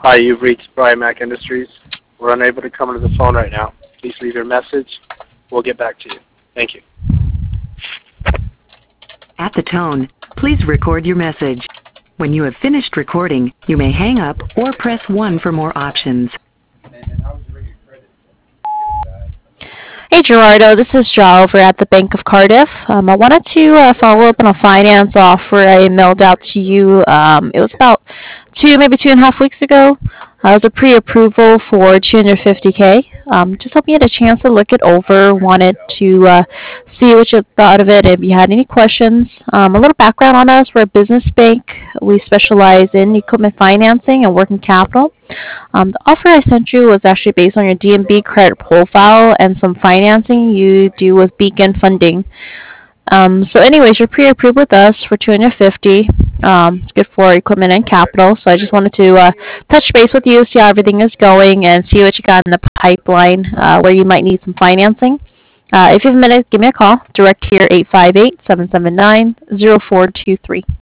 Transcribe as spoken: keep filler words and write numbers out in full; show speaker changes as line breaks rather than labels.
Hi, you've reached Brian Mac Industries. We're unable to come to the phone right now. Please leave your message. We'll get back to you. Thank you.
At the tone, please record your message. When you have finished recording, you may hang up or press one for more options.
Hey Gerardo, this is Joe over at the Bank of Cardiff. Um, I wanted to uh, follow up on a finance offer I mailed out to you. Um, it was about two, maybe two and a half weeks ago. Uh, it was a pre-approval for two hundred fifty K. Um, just hoping you had a chance to look it over. Wanted to uh, see what you thought of it. If you had any questions, um, a little background on us: we're a business bank. We specialize in equipment financing and working capital. Um, the offer I sent you was actually based on your D N B credit profile and some financing you do with Beacon Funding. Um, so anyways, you're pre-approved with us for two hundred fifty. Um, it's good for equipment and capital. So I just wanted to uh, touch base with you, see how everything is going, and see what you got in the pipeline uh, where you might need some financing. Uh, if you have a minute, give me a call. Direct here, eight five eight, seven seven nine, zero four two three.